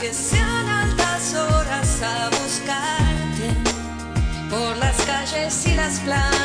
que sean altas horas a buscarte por las calles y las playas.